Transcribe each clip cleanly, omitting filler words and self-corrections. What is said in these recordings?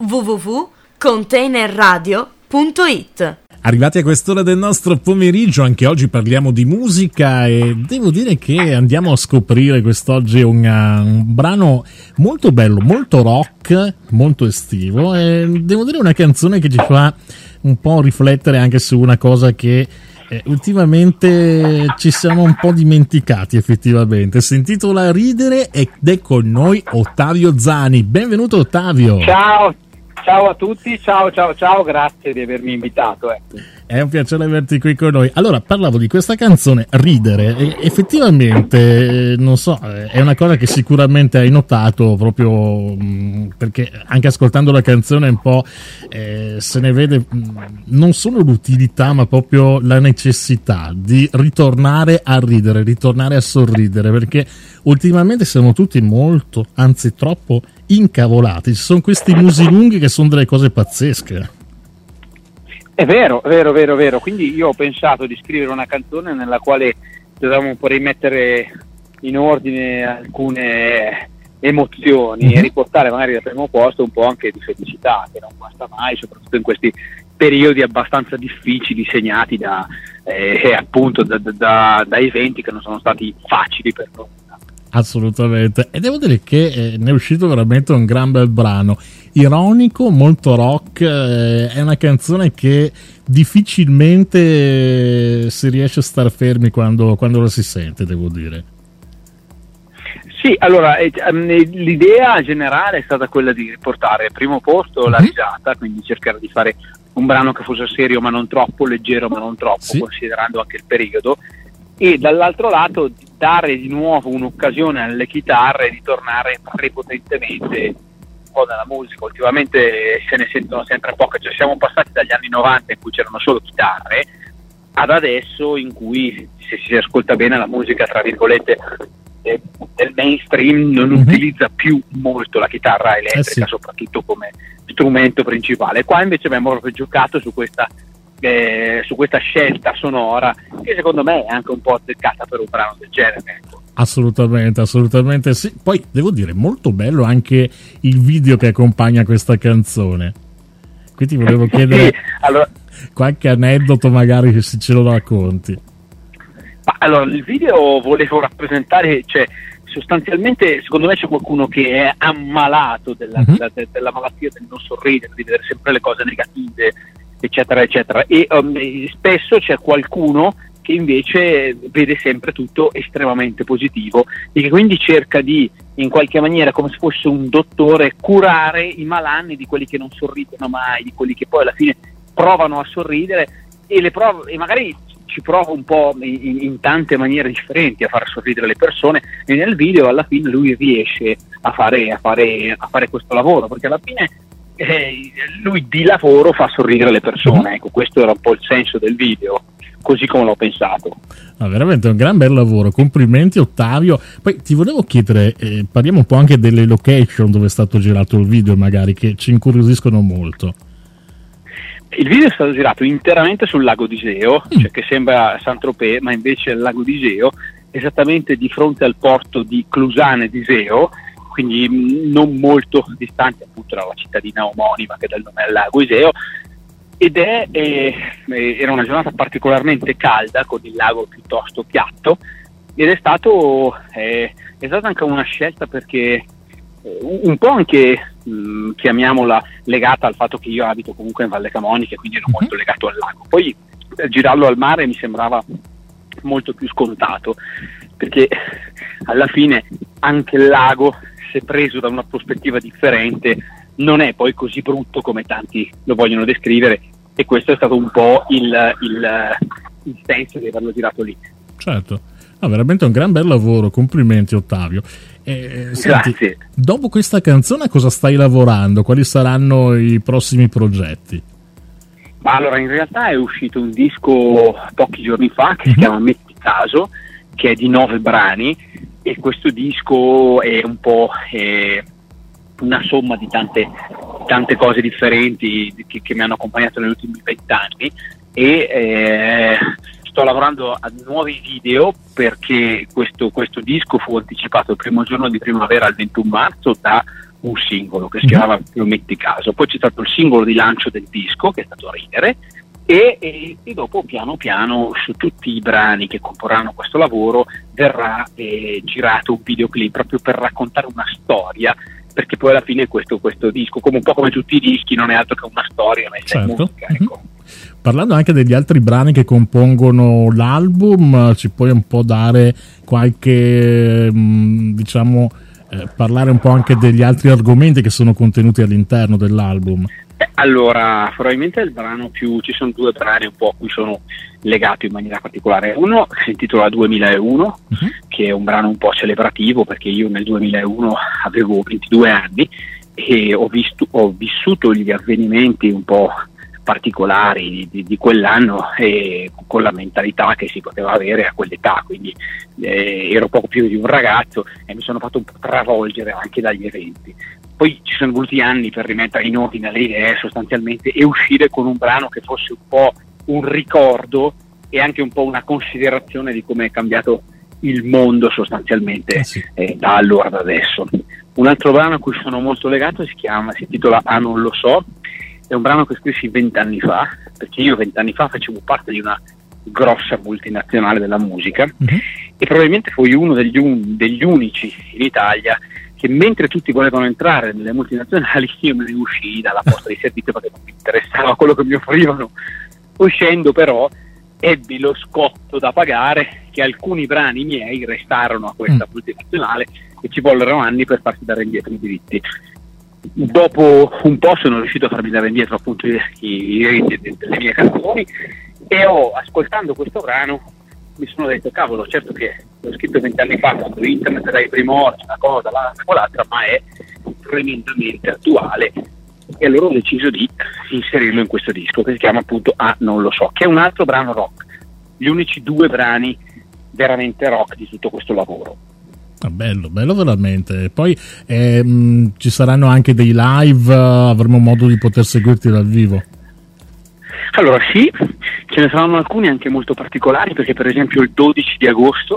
www.containerradio.it. Arrivati a quest'ora del nostro pomeriggio, anche oggi parliamo di musica e devo dire che andiamo a scoprire quest'oggi un brano molto bello, molto rock, molto estivo e devo dire una canzone che ci fa un po' riflettere anche su una cosa che ultimamente ci siamo un po' dimenticati effettivamente. Si intitola Ridere ed è con noi Ottavio Zani. Benvenuto Ottavio. Ciao a tutti, ciao, grazie di avermi invitato. È un piacere averti qui con noi. Allora, parlavo di questa canzone Ridere e effettivamente, non so, è una cosa che sicuramente hai notato proprio perché anche ascoltando la canzone un po' se ne vede non solo l'utilità ma proprio la necessità di ritornare a ridere, ritornare a sorridere, perché ultimamente siamo tutti molto, anzi troppo incavolati. Ci sono questi musi lunghi che sono delle cose pazzesche. È vero. Quindi io ho pensato di scrivere una canzone nella quale dovevamo un po' rimettere in ordine alcune emozioni e riportare magari al primo posto un po' anche di felicità, che non guasta mai, soprattutto in questi periodi abbastanza difficili segnati da eventi che non sono stati facili per noi. Assolutamente, e devo dire che ne è uscito veramente un gran bel brano, ironico, molto rock, è una canzone che difficilmente si riesce a star fermi quando la si sente, devo dire. Sì, allora l'idea generale è stata quella di riportare al primo posto la risata, quindi cercare di fare un brano che fosse serio ma non troppo, leggero ma non troppo, sì, considerando anche il periodo, e dall'altro lato dare di nuovo un'occasione alle chitarre di tornare prepotentemente un po' nella musica. Ultimamente se ne sentono sempre poche, cioè siamo passati dagli anni 90 in cui c'erano solo chitarre ad adesso in cui, se si ascolta bene, la musica tra virgolette del mainstream non utilizza più molto la chitarra elettrica, soprattutto come strumento principale. Qua invece abbiamo proprio giocato su questa scelta sonora che secondo me è anche un po' azzeccata per un brano del genere. Assolutamente sì. Poi devo dire molto bello anche il video che accompagna questa canzone. Qui ti volevo chiedere allora, qualche aneddoto magari se ce lo racconti. Allora, il video volevo rappresentare, cioè sostanzialmente secondo me c'è qualcuno che è ammalato della malattia del non sorridere, di vedere sempre le cose negative, eccetera eccetera, e spesso c'è qualcuno che invece vede sempre tutto estremamente positivo e che quindi cerca di, in qualche maniera, come se fosse un dottore, curare i malanni di quelli che non sorridono mai, di quelli che poi alla fine provano a sorridere e magari ci prova un po' in tante maniere differenti a far sorridere le persone, e nel video alla fine lui riesce a fare questo lavoro, perché alla fine lui di lavoro fa sorridere le persone. Ecco, questo era un po' il senso del video, così come l'ho pensato. Veramente un gran bel lavoro, complimenti Ottavio. Poi ti volevo chiedere, parliamo un po' anche delle location dove è stato girato il video, magari, che ci incuriosiscono molto. Il video è stato girato interamente sul lago d'Iseo, cioè che sembra Saint-Tropez, ma invece è il lago d'Iseo, esattamente di fronte al porto di Clusane d'Iseo, quindi non molto distante appunto dalla cittadina omonima che dà il nome al lago Iseo, ed era una giornata particolarmente calda con il lago piuttosto piatto, ed è stata anche una scelta perché un po' anche chiamiamola legata al fatto che io abito comunque in Valle Camonica, quindi ero molto legato al lago. Poi girarlo al mare mi sembrava molto più scontato, perché alla fine anche il lago, se preso da una prospettiva differente, non è poi così brutto come tanti lo vogliono descrivere, e questo è stato un po' il senso di averlo girato lì. Certo, veramente un gran bel lavoro, complimenti Ottavio. Senti, dopo questa canzone cosa stai lavorando? Quali saranno i prossimi progetti? Allora, in realtà è uscito un disco pochi giorni fa che si chiama Metti Caso, che è di 9 brani, e questo disco è un po' una somma di tante cose differenti che mi hanno accompagnato negli ultimi 20 anni, e sto lavorando a nuovi video, perché questo disco fu anticipato il primo giorno di primavera, il 21 marzo, da un singolo che si chiamava Lo metti caso, poi c'è stato il singolo di lancio del disco che è stato Ridere, e dopo piano piano su tutti i brani che comporranno questo lavoro verrà girato un videoclip proprio per raccontare una storia, perché poi alla fine questo disco, come un po' come tutti i dischi, non è altro che una storia messa in musica, ecco. Parlando anche degli altri brani che compongono l'album, ci puoi un po' dare qualche, diciamo, parlare un po' anche degli altri argomenti che sono contenuti all'interno dell'album? Allora, probabilmente ci sono due brani un po' a cui sono legato in maniera particolare. Uno si intitola 2001, che è un brano un po' celebrativo, perché io nel 2001 avevo 22 anni e ho vissuto gli avvenimenti un po' particolari di quell'anno, e con la mentalità che si poteva avere a quell'età, quindi ero poco più di un ragazzo e mi sono fatto un po' travolgere anche dagli eventi. Poi ci sono voluti anni per rimettere in ordine le idee sostanzialmente e uscire con un brano che fosse un po' un ricordo e anche un po' una considerazione di come è cambiato il mondo sostanzialmente da allora ad adesso. Un altro brano a cui sono molto legato si intitola Ah non lo so, è un brano che scrissi 20 anni fa, perché io 20 anni fa facevo parte di una grossa multinazionale della musica e probabilmente fui uno degli unici in Italia che, mentre tutti volevano entrare nelle multinazionali, io me ne uscii dalla posta di servizio perché non mi interessava quello che mi offrivano. Uscendo però ebbi lo scotto da pagare che alcuni brani miei restarono a questa multinazionale e ci vollero anni per farsi dare indietro i diritti. Dopo un po' sono riuscito a farmi dare indietro appunto i diritti delle mie canzoni e ascoltando questo brano mi sono detto, cavolo, certo che l'ho scritto 20 anni fa quando internet era i primordi, una cosa, l'altra, ma è tremendamente attuale, e allora ho deciso di inserirlo in questo disco che si chiama appunto Ah non lo so, che è un altro brano rock, gli unici due brani veramente rock di tutto questo lavoro. Bello veramente. Poi ci saranno anche dei live, avremo modo di poter seguirti dal vivo? Allora sì, ce ne saranno alcuni anche molto particolari, perché per esempio il 12 di agosto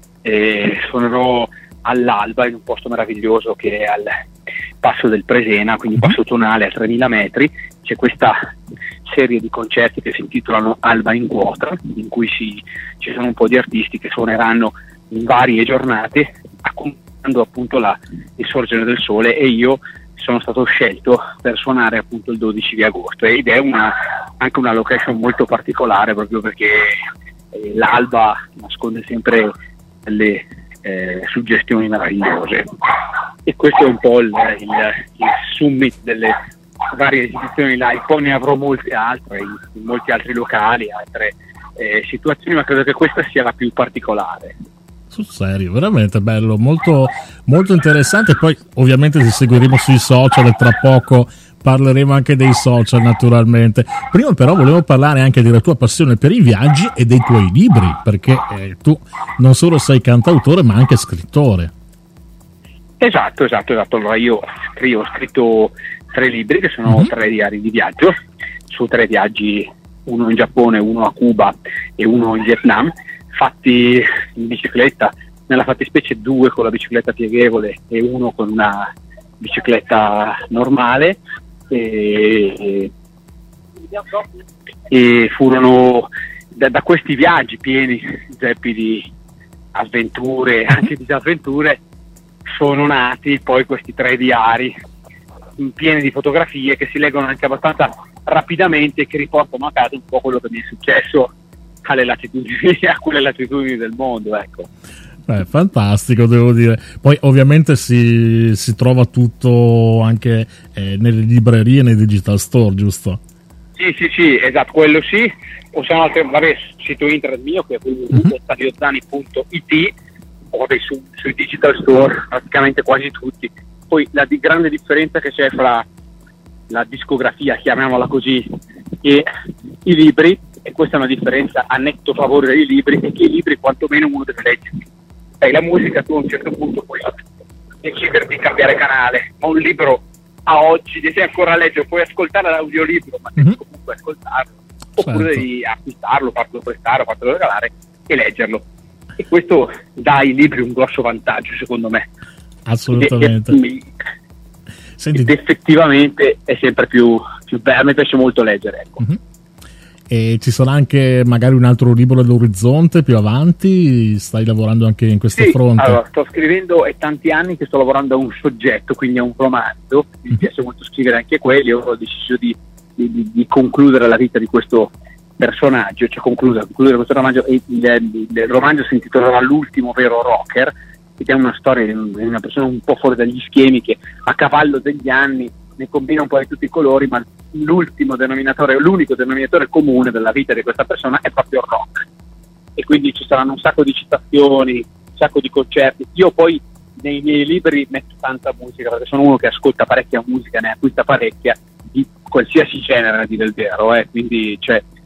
suonerò all'alba in un posto meraviglioso che è al Passo del Presena, quindi Passo Tonale a 3000 metri. C'è questa serie di concerti che si intitolano Alba in Quota, in cui ci sono un po' di artisti che suoneranno in varie giornate accompagnando appunto il sorgere del sole, e io sono stato scelto per suonare appunto il 12 di agosto ed è anche una location molto particolare, proprio perché l'alba nasconde sempre delle suggestioni meravigliose, e questo è un po' il summit delle varie esibizioni live. Poi ne avrò molte altre in molti altri locali, altre situazioni, ma credo che questa sia la più particolare. Sul serio, veramente bello, molto, molto interessante. Poi ovviamente ti seguiremo sui social e tra poco parleremo anche dei social, naturalmente. Prima però volevo parlare anche della tua passione per i viaggi e dei tuoi libri, perché tu non solo sei cantautore ma anche scrittore. Esatto. Allora io ho scritto 3 libri che sono 3 diari di viaggio, su 3 viaggi, uno in Giappone, uno a Cuba e uno in Vietnam, fatti in bicicletta, nella fattispecie 2 con la bicicletta pieghevole e 1 con una bicicletta normale, e furono da questi viaggi pieni zeppi di avventure, anche disavventure, sono nati poi questi 3 diari pieni di fotografie che si leggono anche abbastanza rapidamente e che riportano a casa un po' quello che mi è successo a quelle latitudini del mondo, ecco. Fantastico, devo dire. Poi ovviamente si trova tutto anche nelle librerie e nei digital store, giusto? Sì, esatto, quello sì. O se no, sito internet mio che è www.stadiozzani.it, o sui digital store praticamente quasi tutti. Poi la grande differenza che c'è fra la discografia, chiamiamola così, e i libri, e questa è una differenza a netto favore dei libri, è che i libri quantomeno uno deve leggerli. La musica tu a un certo punto puoi decidere di cambiare canale, ma un libro a oggi devi ancora leggere, puoi ascoltare l'audiolibro, ma devi comunque ascoltarlo, oppure devi acquistarlo, fartelo prestare o fartelo regalare e leggerlo, e questo dà ai libri un grosso vantaggio secondo me. Assolutamente. Senti, ed effettivamente è sempre più bello. A me piace molto leggere, ecco. Uh-huh. E ci sarà anche magari un altro libro all'orizzonte più avanti? Stai lavorando anche in questo fronte? Allora, sto scrivendo, è tanti anni che sto lavorando a un soggetto, quindi a un romanzo. Mi piace molto scrivere anche quelli. Io ho deciso di concludere la vita di questo personaggio, cioè concludere questo romanzo. Il romanzo si intitolerà L'ultimo vero rocker, ed è una storia di una persona un po' fuori dagli schemi, che a cavallo degli anni ne combina un po' di tutti i colori, ma l'unico denominatore comune della vita di questa persona è proprio il rock. E quindi ci saranno un sacco di citazioni, un sacco di concerti. Io poi nei miei libri metto tanta musica, perché sono uno che ascolta parecchia musica, ne acquista parecchia, di qualsiasi genere, a dire il vero, quindi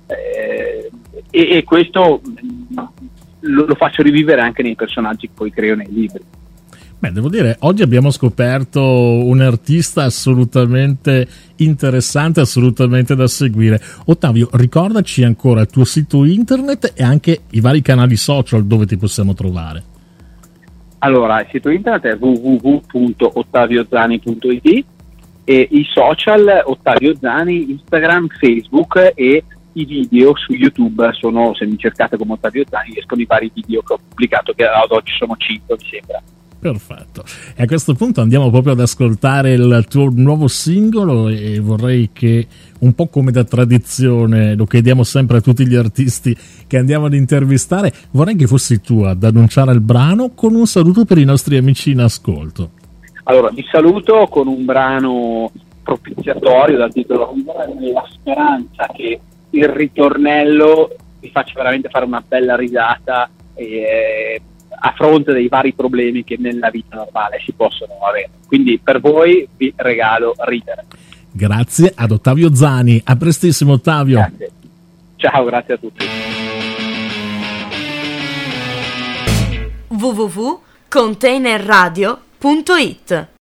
e questo lo faccio rivivere anche nei personaggi che poi creo nei libri. Beh, devo dire, oggi abbiamo scoperto un artista assolutamente interessante, assolutamente da seguire. Ottavio, ricordaci ancora il tuo sito internet e anche i vari canali social dove ti possiamo trovare. Allora, il sito internet è www.ottaviozani.it e i social Ottavio Zani, Instagram, Facebook, e i video su YouTube sono, se mi cercate come Ottavio Zani, escono i vari video che ho pubblicato, che ad oggi sono 5, mi sembra. Perfetto, e a questo punto andiamo proprio ad ascoltare il tuo nuovo singolo, e vorrei che, un po' come da tradizione, lo chiediamo sempre a tutti gli artisti che andiamo ad intervistare, vorrei che fossi tu ad annunciare il brano con un saluto per i nostri amici in ascolto. Allora, vi saluto con un brano propiziatorio dal titolo La speranza che il ritornello vi faccia veramente fare una bella risata a fronte dei vari problemi che nella vita normale si possono avere. Quindi per voi vi regalo ridere. Grazie ad Ottavio Zani, a prestissimo Ottavio. Grazie. Ciao, grazie a tutti. www.containerradio.it